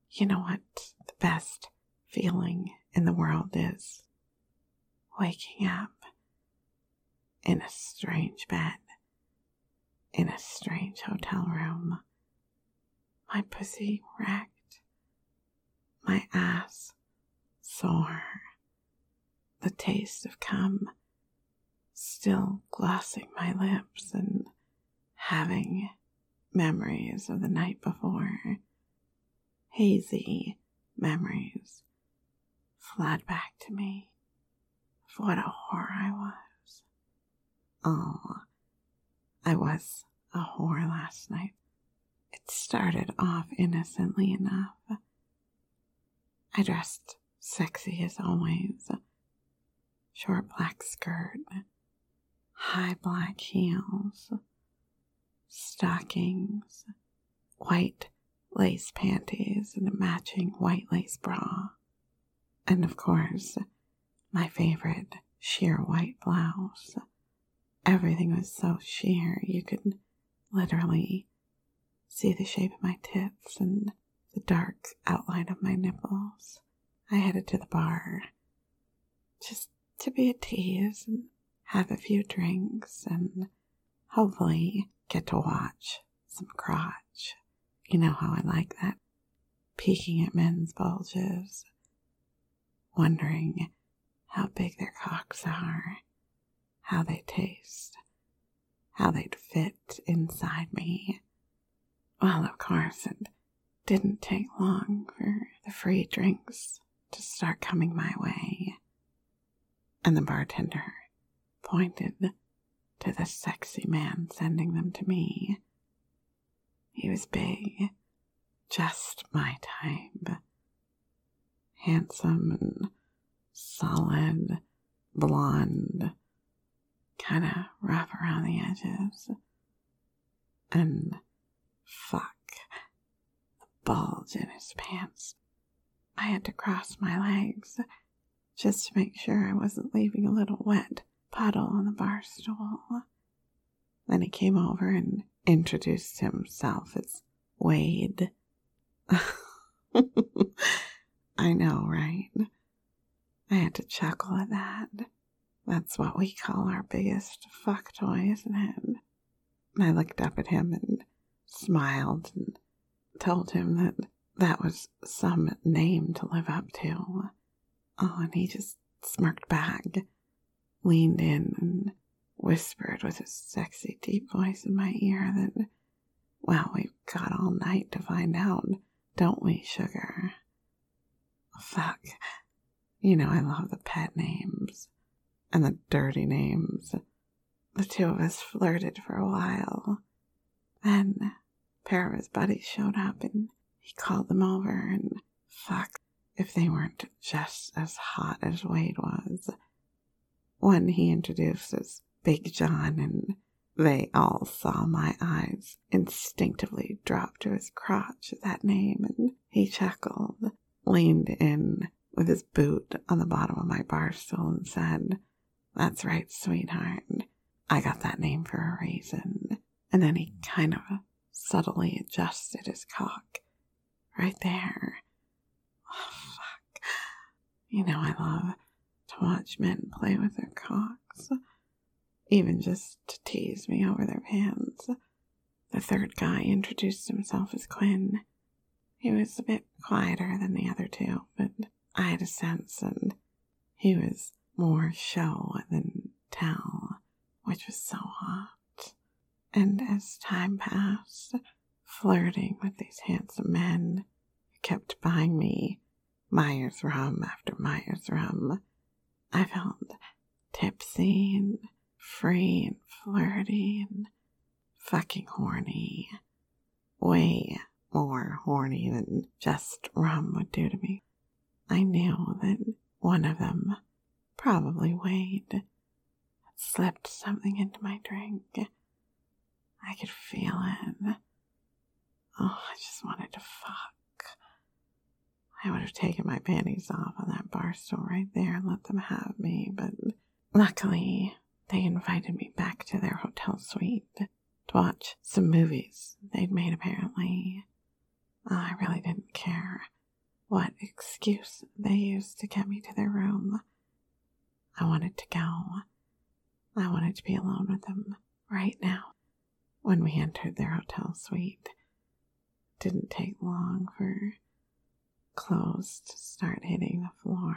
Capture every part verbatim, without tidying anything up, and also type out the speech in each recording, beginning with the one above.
You know what the best feeling in the world is? Waking up in a strange bed, in a strange hotel room, my pussy wrecked, my ass sore, the taste of cum still glossing my lips, and having memories of the night before, hazy memories, flood back to me of what a whore I was. Oh, I was a whore last night. It started off innocently enough. I dressed sexy as always. Short black skirt, high black heels, stockings, white lace panties, and a matching white lace bra. And of course, my favorite sheer white blouse. Everything was so sheer you could literally see the shape of my tits and the dark outline of my nipples. I headed to the bar just to be a tease and have a few drinks and hopefully get to watch some crotch. You know how I like that. Peeking at men's bulges, wondering how big their cocks are, how they taste, how they'd fit inside me. Well, of course, it didn't take long for the free drinks to start coming my way. And the bartender pointed to the sexy man sending them to me. He was big, just my type. Handsome and solid, blonde, kind of rough around the edges. And fuck, the bulge in his pants. I had to cross my legs just to make sure I wasn't leaving a little wet puddle on the bar stool. Then he came over and introduced himself as Wade. I know, right? I had to chuckle at that. That's what we call our biggest fuck toy, isn't it? And I looked up at him and smiled and told him that that was some name to live up to. Oh, and he just smirked back, leaned in, and whispered with his sexy deep voice in my ear that, well, we've got all night to find out, don't we, sugar? Fuck. You know, I love the pet names and the dirty names. The two of us flirted for a while. Then a pair of his buddies showed up and he called them over, and fuck if they weren't just as hot as Wade was. One he introduced as Big John, and they all saw my eyes instinctively drop to his crotch at that name, and he chuckled, leaned in with his boot on the bottom of my bar stool and said, "That's right, sweetheart. I got that name for a reason." And then he kind of subtly adjusted his cock right there. Oh, fuck. You know, I love to watch men play with their cocks, even just to tease me over their pants. The third guy introduced himself as Quinn. He was a bit quieter than the other two, but I had a sense, and he was more show than tell, which was so hot. And as time passed, flirting with these handsome men who kept buying me Myers rum after Myers rum, I felt tipsy and free and flirty and fucking horny. Way more horny than just rum would do to me. I knew that one of them, probably Wade, had slipped something into my drink. I could feel it. Oh, I just wanted to fuck. I would have taken my panties off on that bar stool right there and let them have me, but luckily they invited me back to their hotel suite to watch some movies they'd made apparently. Oh, I really didn't care. what excuse they used to get me to their room. I wanted to go. I wanted to be alone with them right now. When we entered their hotel suite, it didn't take long for clothes to start hitting the floor.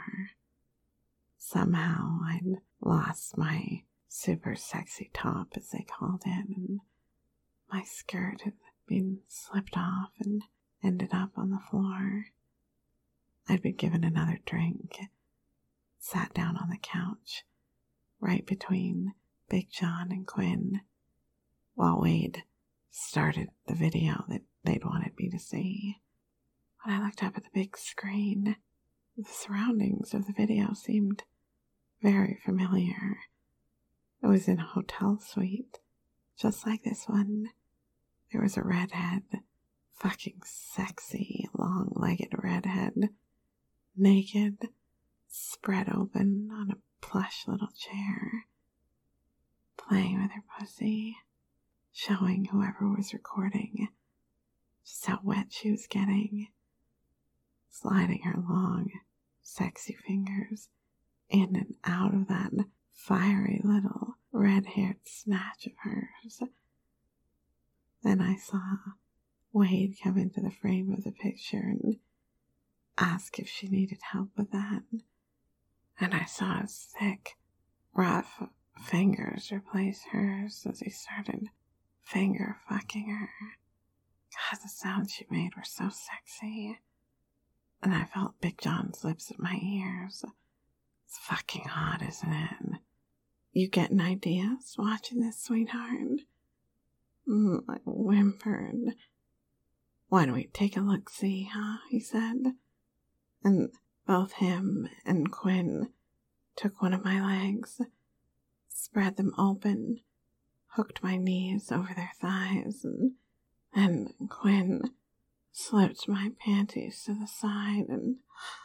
Somehow I'd lost my super sexy top, as they called it, and my skirt had been slipped off and ended up on the floor. I'd been given another drink, sat down on the couch, right between Big John and Quinn, while Wade started the video that they'd wanted me to see. When I looked up at the big screen, the surroundings of the video seemed very familiar. It was in a hotel suite, just like this one. There was a redhead, fucking sexy, long-legged redhead, naked, spread open on a plush little chair, playing with her pussy, showing whoever was recording just how wet she was getting, sliding her long, sexy fingers in and out of that fiery little red-haired snatch of hers. Then I saw Wade come into the frame of the picture and ask if she needed help with that. And I saw his thick, rough fingers replace hers as he started finger fucking her. God, the sounds she made were so sexy. And I felt Big John's lips at my ears. It's fucking hot, isn't it? You getting ideas watching this, sweetheart? Mm, I whimpered. Why don't we take a look-see, huh? He said. And both him and Quinn took one of my legs, spread them open, hooked my knees over their thighs, and then Quinn slipped my panties to the side, and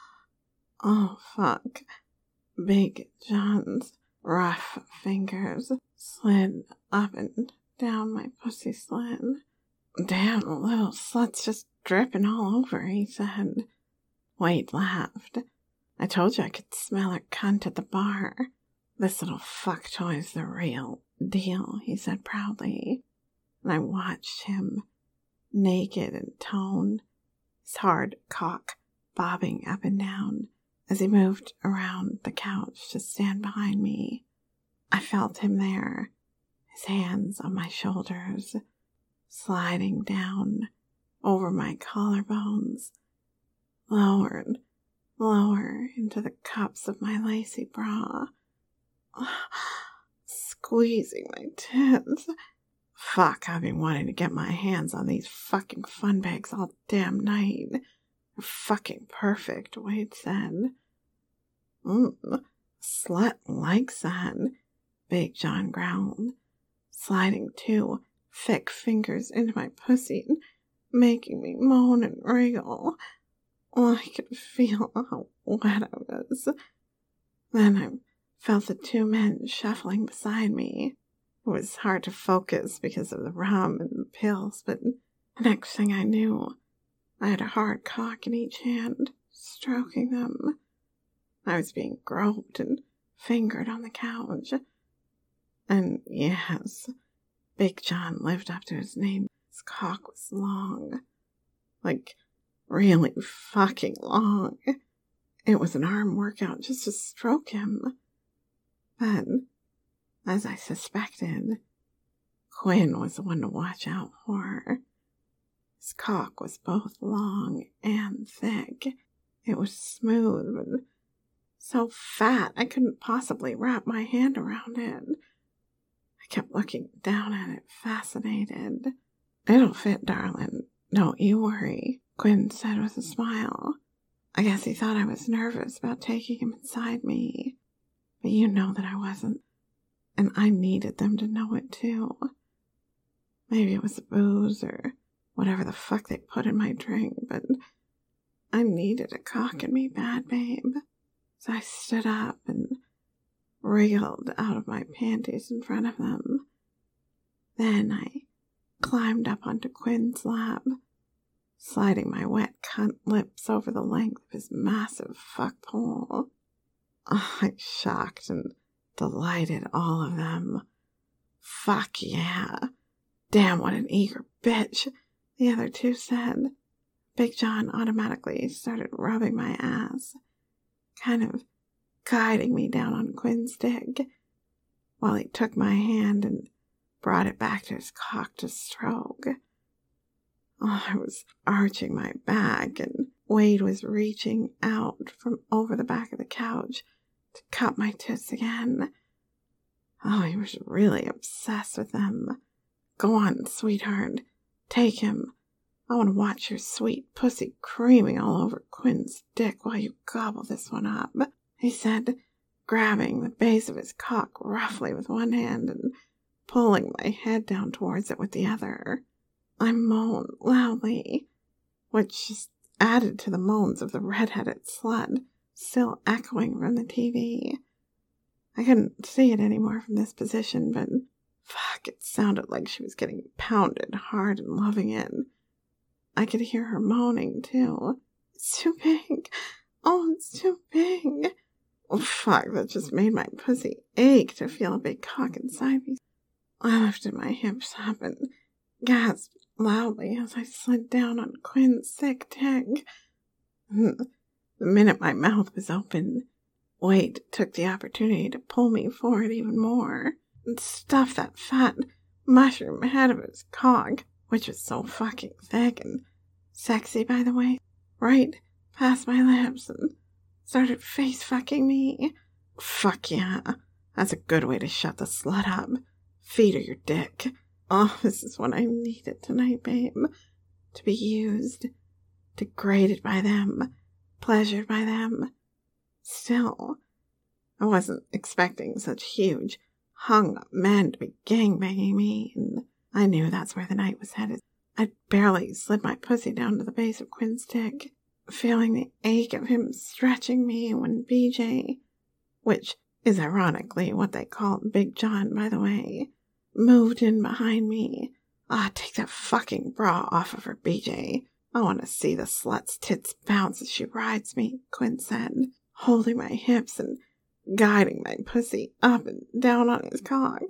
oh fuck, Big John's rough fingers slid up and down my pussy slit. Damn, the little slut's just dripping all over, he said. Wade laughed. I told you I could smell her cunt at the bar. This little fuck toy's the real deal, he said proudly. And I watched him, naked and toned, his hard cock bobbing up and down as he moved around the couch to stand behind me. I felt him there, his hands on my shoulders, sliding down over my collarbones, lower and lower into the cups of my lacy bra, squeezing my tits. Fuck, I've been wanting to get my hands on these fucking fun bags all damn night. They're fucking perfect, Wade said. Mm, slut likes that, Big John growled, sliding two thick fingers into my pussy and making me moan and wriggle. Oh, I could feel how wet I was. Then I felt the two men shuffling beside me. It was hard to focus because of the rum and the pills, but the next thing I knew, I had a hard cock in each hand, stroking them. I was being groped and fingered on the couch. And yes, Big John lived up to his name. His cock was long. Like, really fucking long. It was an arm workout just to stroke him. But, as I suspected, Quinn was the one to watch out for. His cock was both long and thick. It was smooth, but so fat I couldn't possibly wrap my hand around it. I kept looking down at it, fascinated. It'll fit, darling. Don't you worry, Quinn said with a smile. I guess he thought I was nervous about taking him inside me. But you know that I wasn't. And I needed them to know it too. Maybe it was the booze or whatever the fuck they put in my drink, but I needed a cock in me bad, babe. So I stood up and wriggled out of my panties in front of them. Then I climbed up onto Quinn's lap, sliding my wet cunt lips over the length of his massive fuck pole. I shocked and delighted all of them. Fuck yeah. Damn, what an eager bitch, the other two said. Big John automatically started rubbing my ass, kind of guiding me down on Quinn's dick, while he took my hand and brought it back to his cock to stroke. Oh, I was arching my back, and Wade was reaching out from over the back of the couch to cup my tits again. Oh, he was really obsessed with them. Go on, sweetheart. Take him. I want to watch your sweet pussy creaming all over Quinn's dick while you gobble this one up, he said, grabbing the base of his cock roughly with one hand and pulling my head down towards it with the other. I moaned loudly, which just added to the moans of the red-headed slut, still echoing from the T V. I couldn't see it anymore from this position, but fuck, it sounded like she was getting pounded hard and loving it. I could hear her moaning, too. It's too big. Oh, it's too big. Oh, fuck, that just made my pussy ache to feel a big cock inside me. I lifted my hips up and gasped loudly as I slid down on Quinn's thick dick. The minute my mouth was open, Wade took the opportunity to pull me forward even more and stuff that fat mushroom head of his cock, which was so fucking thick and sexy, by the way, right past my lips and started face-fucking me. Fuck yeah, that's a good way to shut the slut up. Feed her your dick. Oh, this is what I needed tonight, babe. To be used, degraded by them, pleasured by them. Still, I wasn't expecting such huge, hung-up men to be gangbanging me, and I knew that's where the night was headed. I barely slid my pussy down to the base of Quinn's dick, feeling the ache of him stretching me when B J, which is ironically what they call Big John, by the way, moved in behind me. Ah, take that fucking bra off of her, B J. I want to see the slut's tits bounce as she rides me, Quinn said, holding my hips and guiding my pussy up and down on his cock.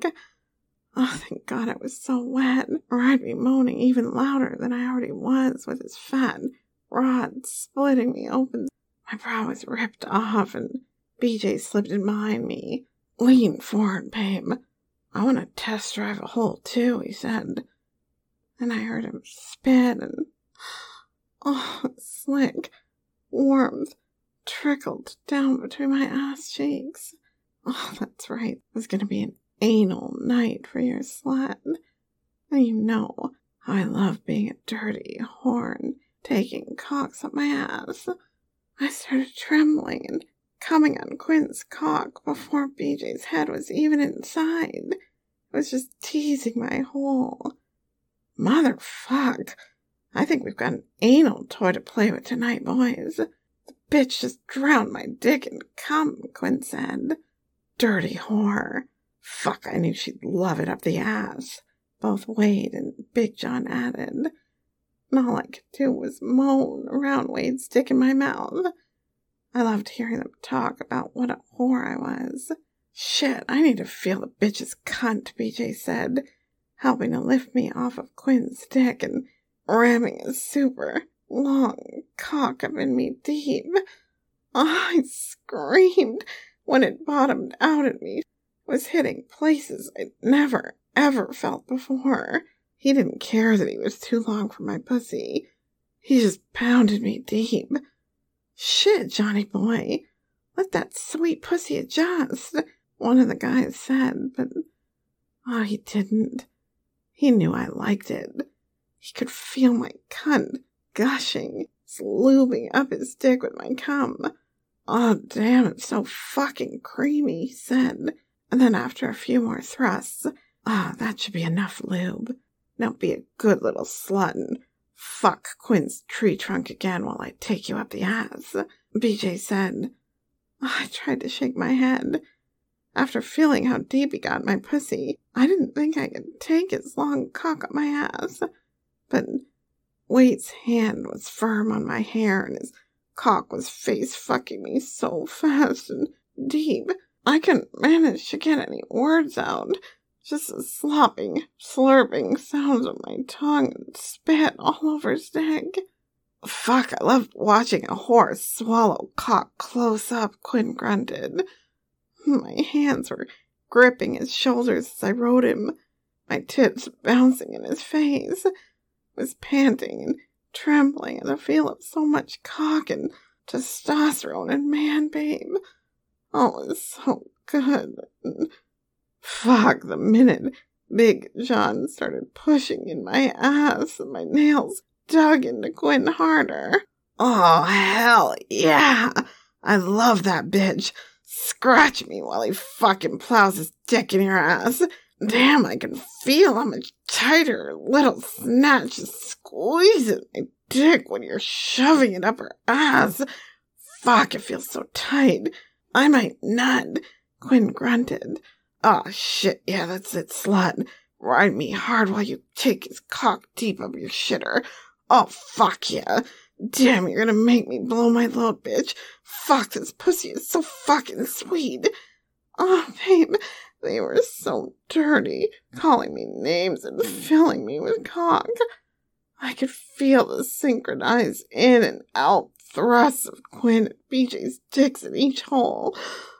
Oh, thank God it was so wet, or I'd be moaning even louder than I already was with his fat rod splitting me open. My bra was ripped off, and B J slipped in behind me. Lean forward, babe. I want to test drive a hole, too, he said. And I heard him spit, and oh, slick warmth trickled down between my ass cheeks. Oh, that's right. It was going to be an anal night for your slut. And you know how I love being a dirty horn, taking cocks up my ass. I started trembling and coming on Quinn's cock before B J's head was even inside. It was just teasing my hole. Motherfuck. I think we've got an anal toy to play with tonight, boys. The bitch just drowned my dick in cum, Quinn said. Dirty whore. Fuck, I knew she'd love it up the ass. Both Wade and Big John added. And all I could do was moan around Wade's dick in my mouth. I loved hearing them talk about what a whore I was. Shit, I need to feel the bitch's cunt, B J said, helping to lift me off of Quinn's dick and ramming a super long cock up in me deep. Oh, I screamed when it bottomed out at me. It was hitting places I'd never, ever felt before. He didn't care that he was too long for my pussy. He just pounded me deep. Shit, Johnny boy, let that sweet pussy adjust, one of the guys said, but oh, he didn't. He knew I liked it. He could feel my cunt gushing, sloobing up his dick with my cum. Oh, damn, it's so fucking creamy, he said. And then after a few more thrusts, ah, oh, that should be enough lube. Now be a good little slut and fuck Quinn's tree trunk again while I take you up the ass, B J said. Oh, I tried to shake my head. After feeling how deep he got my pussy, I didn't think I could take his long cock up my ass. But Wade's hand was firm on my hair, and his cock was face-fucking me so fast and deep, I couldn't manage to get any words out. Just the slopping, slurping sounds of my tongue and spit all over his dick. Fuck, I love watching a horse swallow cock close up, Quinn grunted. My hands were gripping his shoulders as I rode him, my tits bouncing in his face. I was panting and trembling at the feel of so much cock and testosterone and man, babe. Oh, it was so good. And fuck, the minute Big John started pushing in my ass and my nails dug into Quinn harder. Oh, hell yeah! I love that bitch. Scratch me while he fucking plows his dick in your ass. Damn, I can feel how much tighter her little snatch squeezes my dick when you're shoving it up her ass. Fuck, it feels so tight. I might nut, Quinn grunted. Oh, shit, yeah, that's it, slut. Ride me hard while you take his cock deep up your shitter. Oh, fuck yeah. Damn, you're gonna make me blow my load, bitch. Fuck, this pussy is so fucking sweet. Oh, babe, they were so dirty, calling me names and filling me with cock. I could feel the synchronized in and out thrusts of Quinn and B J's dicks in each hole.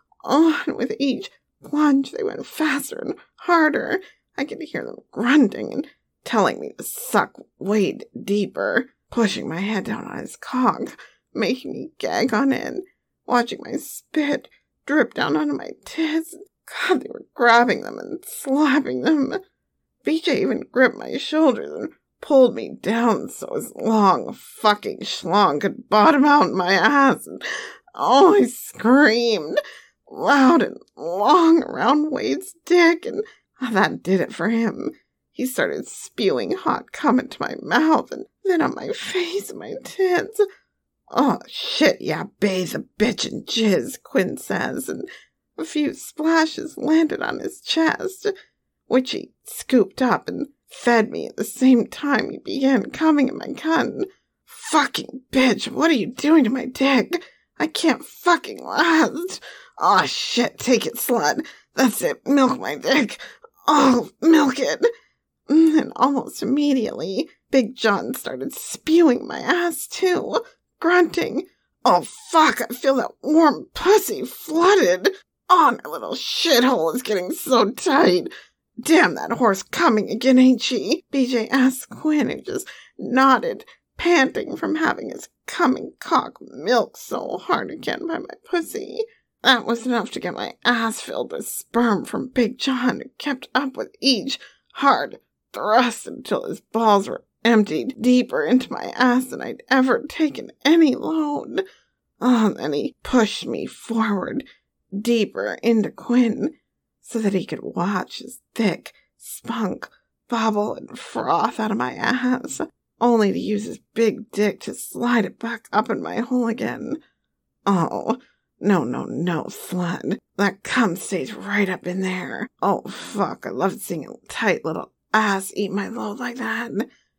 Oh, and with each plunge, they went faster and harder. I could hear them grunting and telling me to suck Wade deeper, pushing my head down on his cock, making me gag on end, watching my spit drip down onto my tits. God, they were grabbing them and slapping them. B J even gripped my shoulders and pulled me down so his long fucking schlong could bottom out in my ass. And oh, I screamed loud and long around Wade's dick, and that did it for him. He started spewing hot cum into my mouth and then on my face and my tits. Oh, shit, yeah, bathe the bitch in jizz, Quinn says, and a few splashes landed on his chest, which he scooped up and fed me at the same time he began coming in my gun. Fucking bitch, what are you doing to my dick? I can't fucking last. Oh, shit, take it, slut. That's it, milk my dick. Oh, milk it. And almost immediately, Big John started spewing my ass, too, grunting. Oh, fuck, I feel that warm pussy flooded. Oh, my little shithole is getting so tight. Damn, that horse coming again, ain't she? B J asked Quinn, who just nodded, panting from having his coming cock milked so hard again by my pussy. That was enough to get my ass filled with sperm from Big John, who kept up with each hard thrust until his balls were emptied deeper into my ass than I'd ever taken any load. Oh, and then he pushed me forward, deeper into Quinn, so that he could watch his thick spunk bubble and froth out of my ass, only to use his big dick to slide it back up in my hole again. Oh, no, no, no, slut. That cum stays right up in there. Oh, fuck, I love seeing a tight little ass eat my load like that.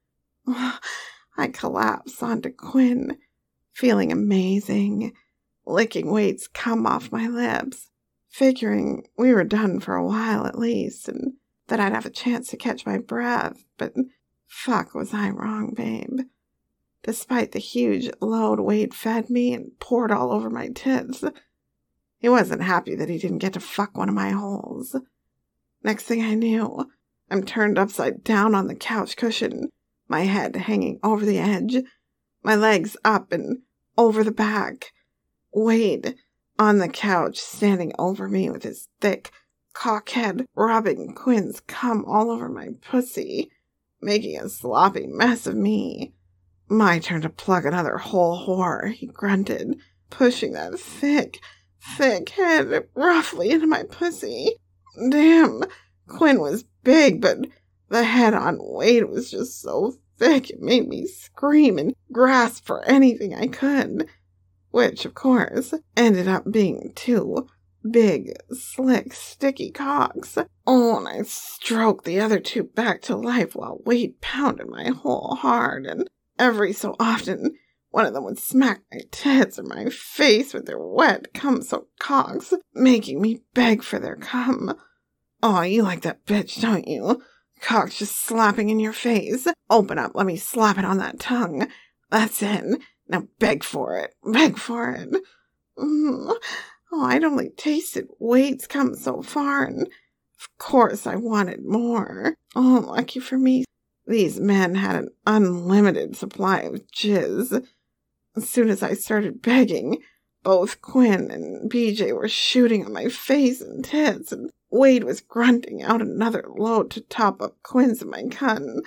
I collapsed onto Quinn, feeling amazing, licking Wade's cum off my lips, figuring we were done for a while at least, and that I'd have a chance to catch my breath, but fuck was I wrong, babe. Despite the huge load Wade fed me and poured all over my tits, he wasn't happy that he didn't get to fuck one of my holes. Next thing I knew, I'm turned upside down on the couch cushion, my head hanging over the edge, my legs up and over the back. Wade on the couch, standing over me with his thick cockhead rubbing Quinn's cum all over my pussy, making a sloppy mess of me. My turn to plug another whole whore, he grunted, pushing that thick, thick head roughly into my pussy. Damn, Quinn was big, but the head on Wade was just so thick it made me scream and grasp for anything I could, which, of course, ended up being two big, slick, sticky cocks. Oh, and I stroked the other two back to life while Wade pounded my hole hard, and every so often, one of them would smack my tits or my face with their wet, cum-soaked cocks, making me beg for their cum. Oh, you like that bitch, don't you? Cock's just slapping in your face. Open up, let me slap it on that tongue. That's it. Now beg for it. Beg for it. Mm. Oh, I'd only tasted Wade's cum so far, and of course I wanted more. Oh, lucky for me, these men had an unlimited supply of jizz. As soon as I started begging, both Quinn and B J were shooting on my face and tits, and Wade was grunting out another load to top up Quinn's and my cunt.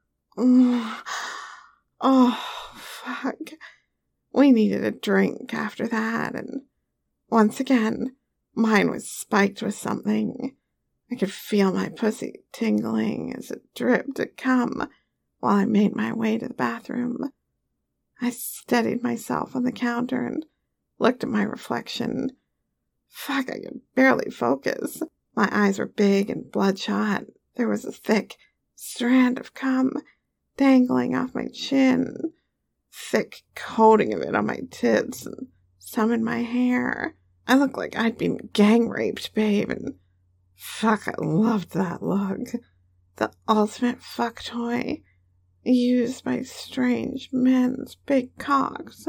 Oh, oh, fuck. We needed a drink after that, and once again, mine was spiked with something. I could feel my pussy tingling as it dripped to cum while I made my way to the bathroom. I steadied myself on the counter and looked at my reflection. Fuck, I could barely focus. My eyes were big and bloodshot. There was a thick strand of cum dangling off my chin, thick coating of it on my tits and some in my hair. I looked like I'd been gang raped, babe, and fuck, I loved that look. The ultimate fuck toy, used by strange men's big cocks.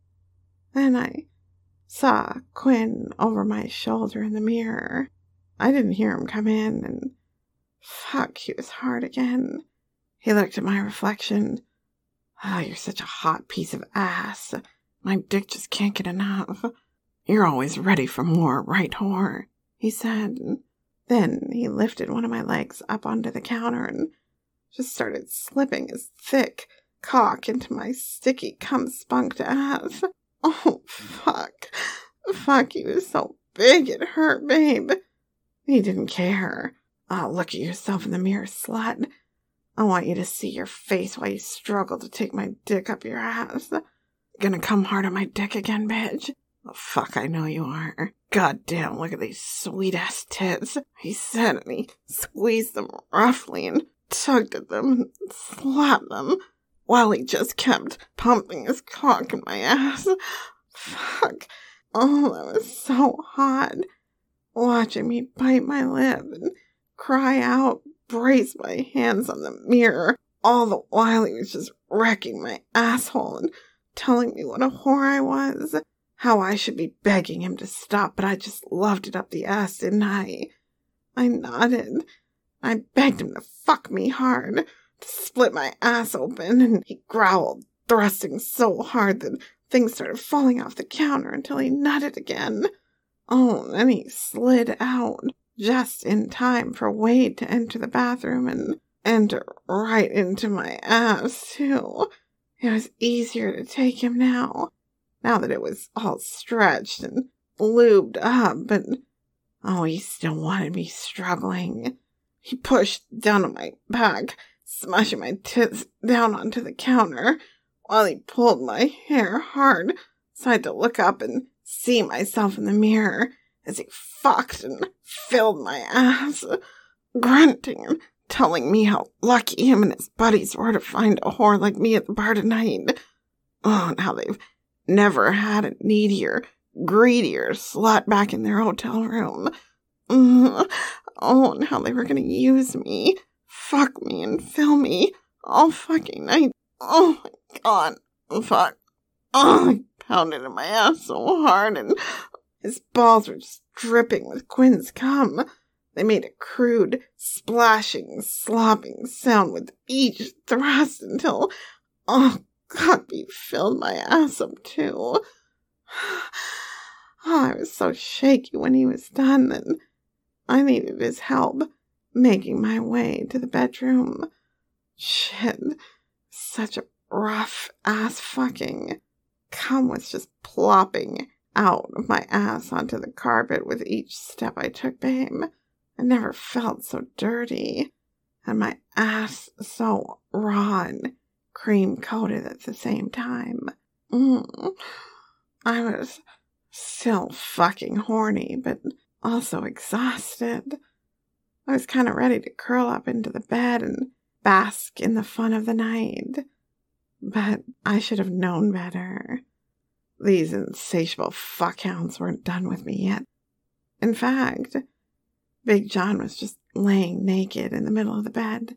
Then I saw Quinn over my shoulder in the mirror. I didn't hear him come in, and fuck, he was hard again. He looked at my reflection. Oh, you're such a hot piece of ass. My dick just can't get enough. You're always ready for more, right, whore? He said. Then he lifted one of my legs up onto the counter and just started slipping his thick cock into my sticky cum-spunked ass. Oh, fuck. Fuck, he was so big it hurt, babe. He didn't care. Oh, look at yourself in the mirror, slut. I want you to see your face while you struggle to take my dick up your ass. Gonna come hard on my dick again, bitch? Oh, fuck, I know you are. God damn, look at these sweet-ass tits. He said, and he squeezed them roughly and tugged at them and slapped them while he just kept pumping his cock in my ass. Fuck. Oh, that was so hot. Watching me bite my lip and cry out, brace my hands on the mirror, all the while he was just wrecking my asshole and telling me what a whore I was. How I should be begging him to stop, but I just loved it up the ass, didn't I? I nodded. I begged him to fuck me hard, to split my ass open, and he growled, thrusting so hard that things started falling off the counter until he nutted again. Oh, and then he slid out, just in time for Wade to enter the bathroom and enter right into my ass, too. It was easier to take him now, now that it was all stretched and lubed up, but oh, he still wanted me struggling. He pushed down on my back, smashing my tits down onto the counter, while he pulled my hair hard so I had to look up and see myself in the mirror as he fucked and filled my ass, grunting and telling me how lucky him and his buddies were to find a whore like me at the bar tonight. Oh, and how they've never had a needier, greedier slut back in their hotel room. Mm. Oh, and how they were going to use me, fuck me, and fill me all fucking night. Oh, my God. Fuck. Oh, I pounded in my ass so hard, and his balls were just dripping with Quinn's cum. They made a crude, splashing, slopping sound with each thrust until, oh, God, he filled my ass up, too. Oh, I was so shaky when he was done, and I needed his help making my way to the bedroom. Shit, such a rough ass fucking. Cum was just plopping out of my ass onto the carpet with each step I took, babe. I never felt so dirty, and my ass so raw and cream-coated at the same time. Mm. I was still fucking horny, but also exhausted. I was kind of ready to curl up into the bed and bask in the fun of the night. But I should have known better. These insatiable fuckhounds weren't done with me yet. In fact, Big John was just laying naked in the middle of the bed,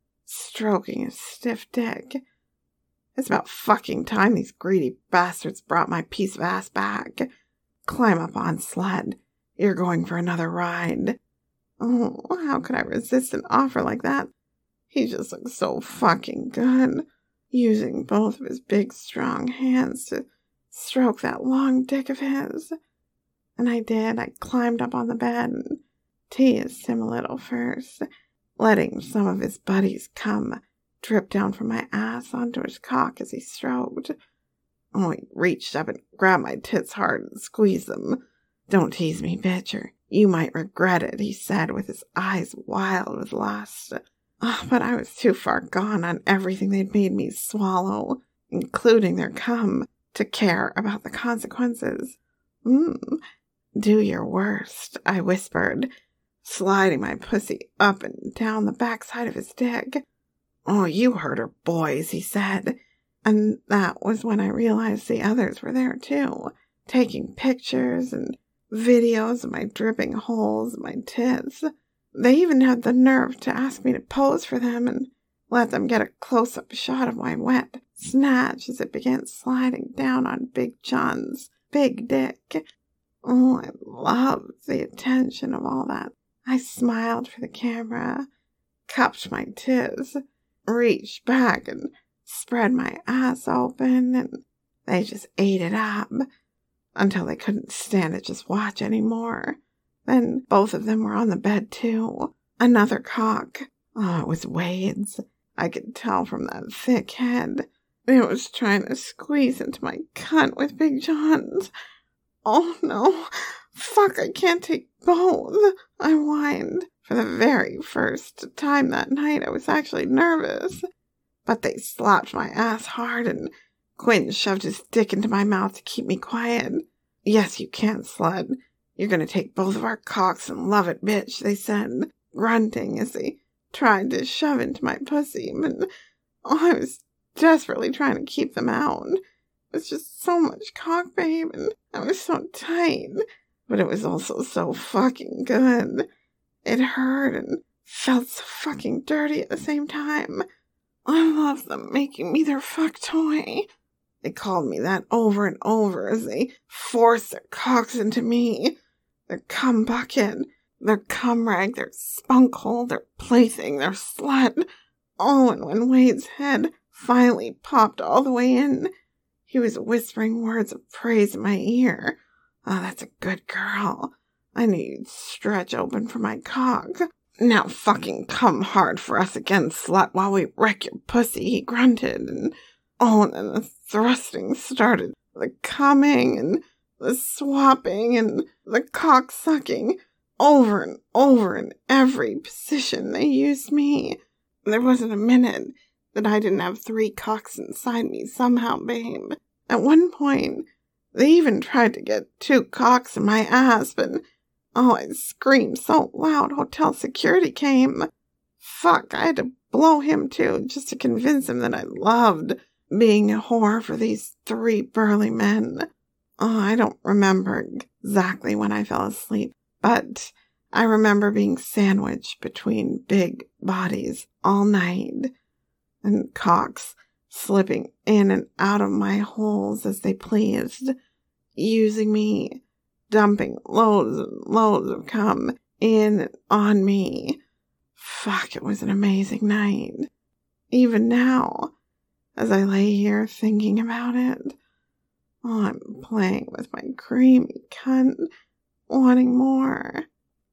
stroking his stiff dick. It's about fucking time these greedy bastards brought my piece of ass back. Climb up on sled. You're going for another ride. Oh, how could I resist an offer like that? He just looked so fucking good, using both of his big, strong hands to stroke that long dick of his. And I did. I climbed up on the bed and teased him a little first, letting some of his buddies come drip down from my ass onto his cock as he stroked. Oh, he reached up and grabbed my tits hard and squeezed them. Don't tease me, bitch, or you might regret it, he said with his eyes wild with lust. Oh, but I was too far gone on everything they'd made me swallow, including their cum, to care about the consequences. Mm, do your worst, I whispered, sliding my pussy up and down the backside of his dick. Oh, you heard her, boys, he said. And that was when I realized the others were there, too, taking pictures and videos of my dripping holes and my tits. They even had the nerve to ask me to pose for them and let them get a close-up shot of my wet snatch as it began sliding down on Big John's big dick. Oh, I loved the attention of all that. I smiled for the camera, cupped my tits, reached back and spread my ass open, and they just ate it up until they couldn't stand it just watch anymore. Then both of them were on the bed, too. Another cock. Oh, it was Wade's. I could tell from that thick head. It was trying to squeeze into my cunt with Big John's. Oh, no. Fuck, I can't take both. I whined. For the very first time that night, I was actually nervous. But they slapped my ass hard, and Quinn shoved his dick into my mouth to keep me quiet. Yes, you can, sled. You're gonna take both of our cocks and love it, bitch, they said, grunting as they tried to shove into my pussy. And oh, I was desperately trying to keep them out. It was just so much cock, babe, and I was so tight. But it was also so fucking good. It hurt and felt so fucking dirty at the same time. I love them making me their fuck toy. They called me that over and over as they forced their cocks into me. Their cum bucket, their cum rag, their spunk hole, their plaything, their slut. Oh, and when Wade's head finally popped all the way in, he was whispering words of praise in my ear. Oh, that's a good girl. I knew you'd stretch open for my cock. Now fucking come hard for us again, slut, while we wreck your pussy, he grunted. And oh, and then the thrusting started. The coming and the swapping and the cock sucking. Over and over in every position they used me. There wasn't a minute that I didn't have three cocks inside me somehow, babe. At one point, they even tried to get two cocks in my ass, but oh, I screamed so loud hotel security came. Fuck, I had to blow him too, just to convince him that I loved being a whore for these three burly men. Oh, I don't remember exactly when I fell asleep, but I remember being sandwiched between big bodies all night, and cocks slipping in and out of my holes as they pleased, using me, dumping loads and loads of cum in and on me. Fuck, it was an amazing night. Even now, as I lay here thinking about it, oh, I'm playing with my creamy cunt, wanting more.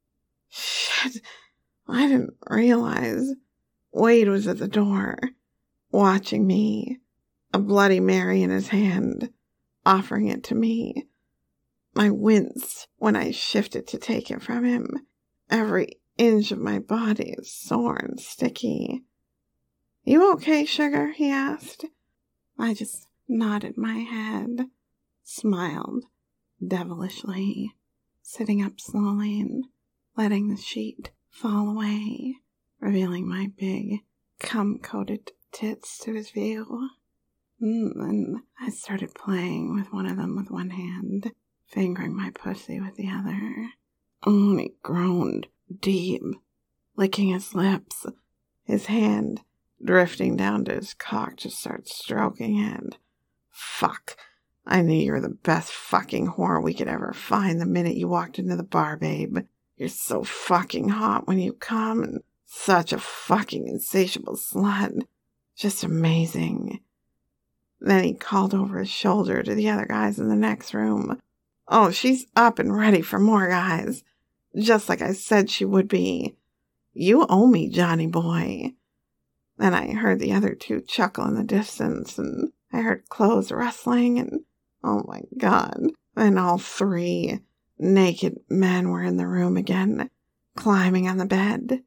Shit, I didn't realize Wade was at the door, watching me, a Bloody Mary in his hand, offering it to me. I winced when I shifted to take it from him. Every inch of my body is sore and sticky. You okay, sugar? He asked. I just nodded my head, smiled devilishly, sitting up slowly and letting the sheet fall away, revealing my big, cum-coated tits to his view. Mm, and I started playing with one of them with one hand, fingering my pussy with the other. Oh, and he groaned deep, licking his lips. His hand, drifting down to his cock, just started stroking it. Fuck. I knew you were the best fucking whore we could ever find the minute you walked into the bar, babe. You're so fucking hot when you come, and such a fucking insatiable slut. Just amazing. Then he called over his shoulder to the other guys in the next room. Oh, she's up and ready for more guys. Just like I said she would be. You owe me, Johnny boy. Then I heard the other two chuckle in the distance, and I heard clothes rustling, and oh my God. And all three naked men were in the room again, climbing on the bed.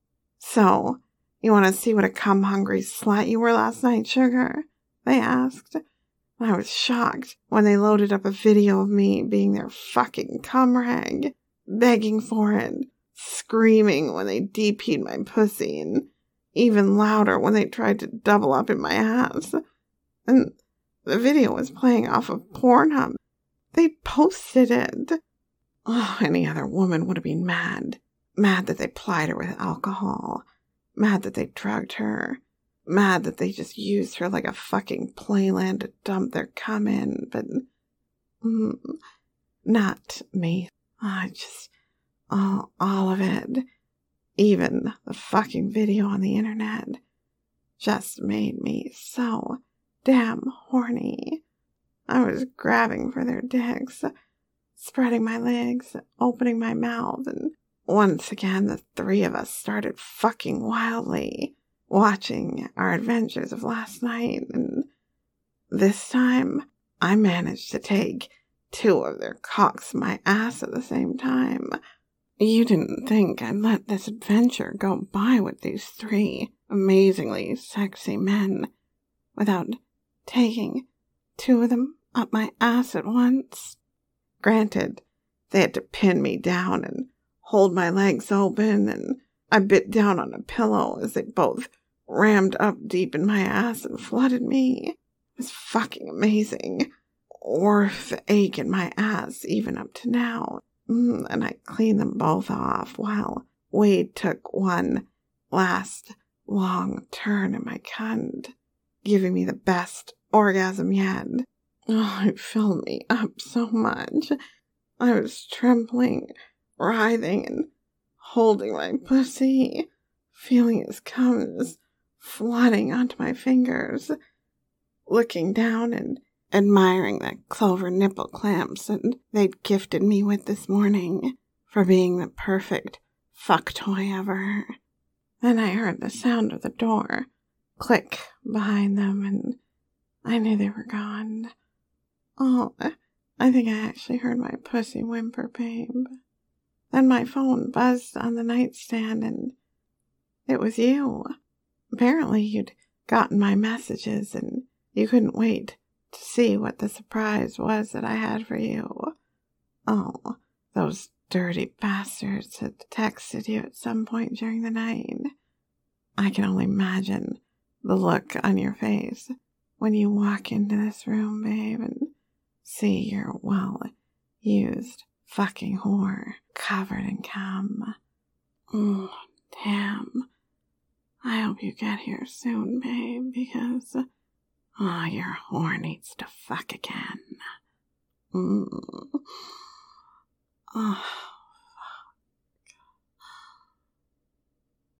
So, you want to see what a cum-hungry slut you were last night, sugar? They asked. I was shocked when they loaded up a video of me being their fucking cum rag, begging for it, screaming when they D P'd my pussy, and even louder when they tried to double up in my ass. And the video was playing off of Pornhub. They posted it. Oh, any other woman would have been mad. Mad that they plied her with alcohol. Mad that they drugged her. Mad that they just used her like a fucking playland to dump their cum in. But mm, not me. I just... all, all of it. Even the fucking video on the internet just made me so damn horny. I was grabbing for their dicks, spreading my legs, opening my mouth, and once again the three of us started fucking wildly, watching our adventures of last night, and this time I managed to take two of their cocks in my ass at the same time. You didn't think I'd let this adventure go by with these three amazingly sexy men without taking two of them up my ass at once. Granted, they had to pin me down and hold my legs open, and I bit down on a pillow as they both rammed up deep in my ass and flooded me. It was fucking amazing. Worth the ache in my ass even up to now. Mm, and I cleaned them both off while Wade took one last long turn in my cunt, giving me the best orgasm yet. Oh, it filled me up so much. I was trembling, writhing, and holding my pussy, feeling his cum just flooding onto my fingers, looking down and admiring the clover nipple clamps that they'd gifted me with this morning for being the perfect fuck toy ever. Then I heard the sound of the door click behind them, and I knew they were gone. Oh, I think I actually heard my pussy whimper, babe. Then my phone buzzed on the nightstand, and it was you. Apparently you'd gotten my messages, and you couldn't wait to see what the surprise was that I had for you. Oh, those dirty bastards had texted you at some point during the night. I can only imagine the look on your face when you walk into this room, babe, and see your well-used fucking whore covered in cum. Oh, damn. I hope you get here soon, babe, because oh, your whore needs to fuck again. Mm. Oh.